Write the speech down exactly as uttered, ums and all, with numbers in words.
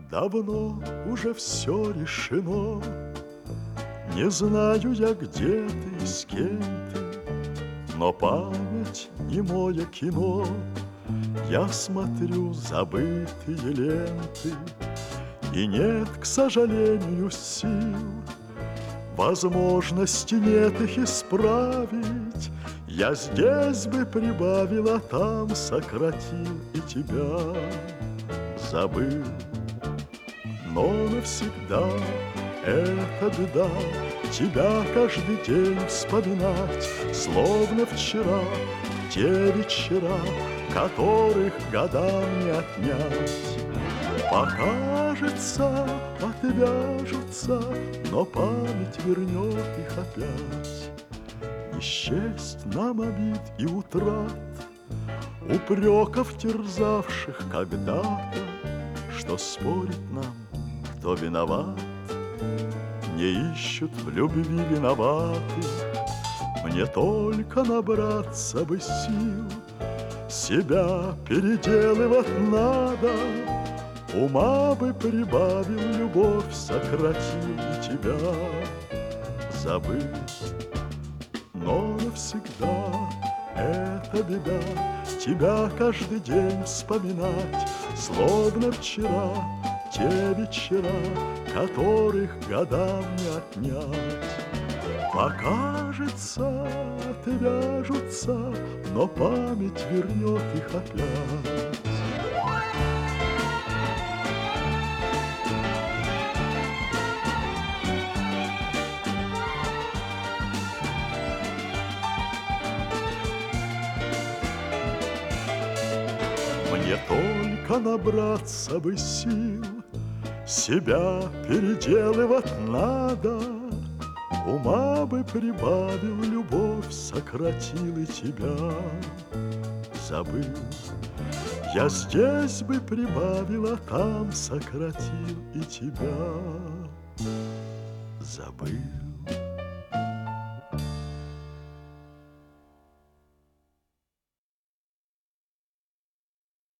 Давно уже все решено. Не знаю я, где ты, с кем ты, но память немое кино. Я смотрю забытые ленты, и нет, к сожалению, сил. Возможности нет их исправить. Я здесь бы прибавил, а там сократил и тебя забыл. Но навсегда это беда, тебя каждый день вспоминать, словно вчера, те вечера, которых годам не отнять. Покажется, отвяжутся, но память вернет их опять. Не счесть нам обид и утрат, упреков, терзавших когда-то. Что спорит нам, кто виноват? Не ищут в любви виноватых. Мне только набраться бы сил, себя переделывать надо. Ума бы прибавил, любовь сократил и тебя забыл. Но навсегда это беда, тебя каждый день вспоминать, словно вчера, те вечера, которых годам не отнять. Покажется, отвяжутся, но память вернет их опять. Мне только набраться бы сил, себя переделывать надо. Ума бы прибавил, любовь сократил и тебя забыл. Я здесь бы прибавил, а там сократил и тебя забыл.